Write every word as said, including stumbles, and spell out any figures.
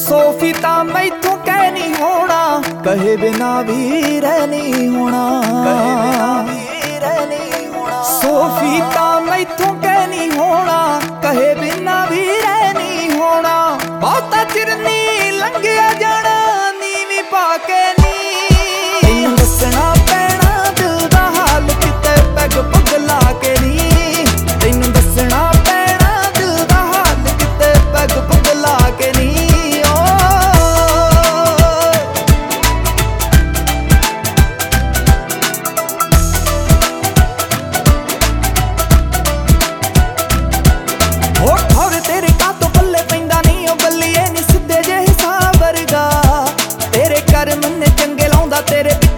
ਸੋਫੀ ਤਾਂ ਮੈਥੋਂ ਕਹਿ ਨਹੀਂ ਹੋਣਾ, ਕਹੇ ਬਿਨਾ ਵੀ ਰਹਿ ਨਹੀਂ ਹੋਣਾ। ਸੋਫੀ ਤਾਂ ਮੈਥੋਂ ਕਹਿ ਨਹੀਂ ਹੋਣਾ, ਕਹੇ ਬਿਨਾ ਵੀ ਰਹਿ ਨਹੀਂ ਹੋਣਾ। ਬਹੁਤਾ ਚਿਰ ਨੀ ਲੰਘਿਆ ਜਾਣਾ ਨੀਵੀਂ ਪਾ ਕੇ ਨੀ। ਤੈਨੂੰ ਦੱਸਣਾ ਪੈਣਾ ਦਿਲ ਦਾ ਹਾਲ ਕਿਤੇ ਪੈਗ ਪੁੱਗ ਲਾ ਕੇ ਨੀ। ਤੈਨੂੰ ਦੱਸਣਾ ਪੈਣਾ ਦਿਲ ਦਾ ਹਾਲ ਕਿਤੇ ਪੈਗ ਪੁੱਗ ਲਾ ਕੇ ਨੀ। ਤੇਰੇ ਕਾਤੋਂ ਪੱਲੇ ਪੈਂਦਾ ਨੀ ਉਹ ਬੱਲੀਏ ਨੀ ਸਿੱਧੇ ਜਿਹੇ ਸਾਹ ਵਰਗਾ। ਤੇਰੇ ਕਰਮ ਨੇ ਚੰਗੇ ਲਾਉਂਦਾ ਤੇਰੇ